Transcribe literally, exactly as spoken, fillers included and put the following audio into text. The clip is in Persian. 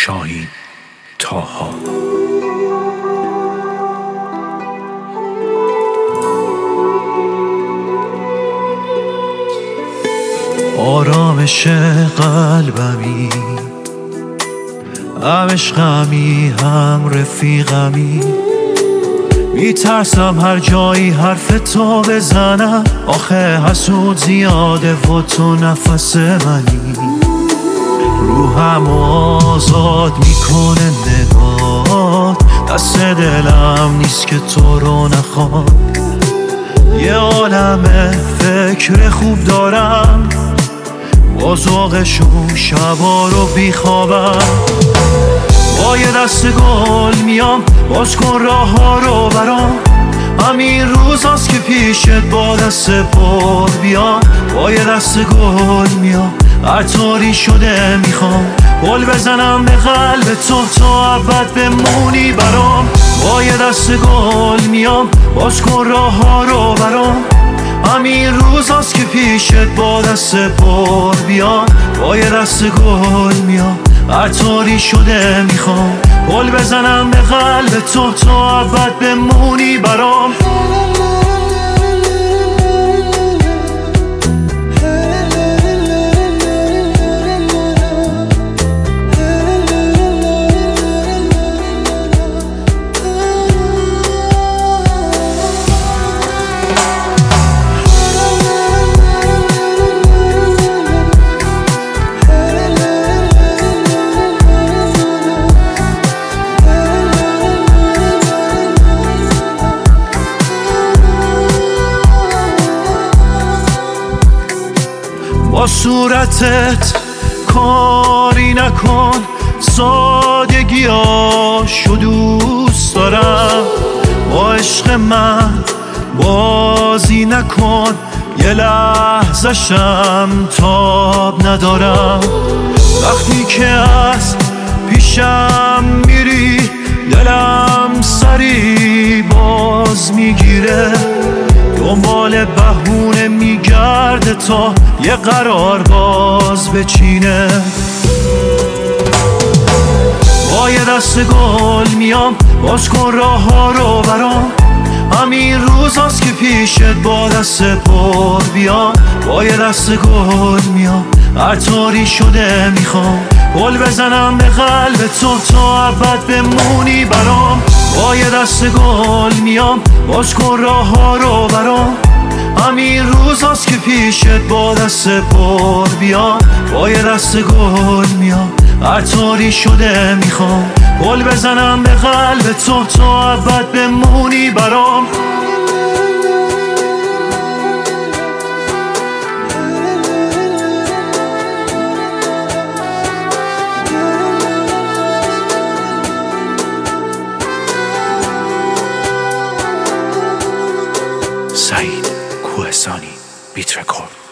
شاهین طاها. آرامش قلبمی، هم عشقمی هم رفیقمی، میترسم هر جایی حرف تو بزنم، آخه حسود زیاده و تو نفس منی. روحم آزاد میکنه نگات، دست دلم نیست که تو رو نخواد. یه عالم فکر خوب دارم، با ذوقشون شبا رو بیخوابم. با یه دست گل میام، باز کن راه ها رو برام، همین روز هست که پیشت با دست پر بیام. با یه دست گل میام، هر طوری شده میخوام گل بزنم به قلب تو تا ابد بمونی برام. با یه دست گل میام، باز کن راه ها رو برام، همین روز هست که پیشت با دست پر بیام. با یه دست گل میام، هر طوری شده میخوام گل بزنم به قلب تو تا ابد بمونی برام. با صورتت کاری نکن، سادگیاشو دوست دارم. با عشق من بازی نکن، یه لحظه‌شم تاب ندارم. وقتی که از پیشم میری، دلم سری باز میگیره، دنبال بهونه میگرده تا یه قرار باز بچینه. با یه دست گل میام، باز کن راه ها رو برام، همین روز هست که پیشت با دست پر بیام. با یه دست گل میام، هر طوری شده میخوام گل بزنم به قلب تو تا ابد بمونی برام. با یه دست گل میام، باز کن راه ها رو برام، همین روز هست که پیشت با دست پر بیام. با یه دست گل میام، هر طوری شده میخوام گل بزنم به قلب تو تا ابد بمونی برام. سعید کوهستانی بیت رکورد.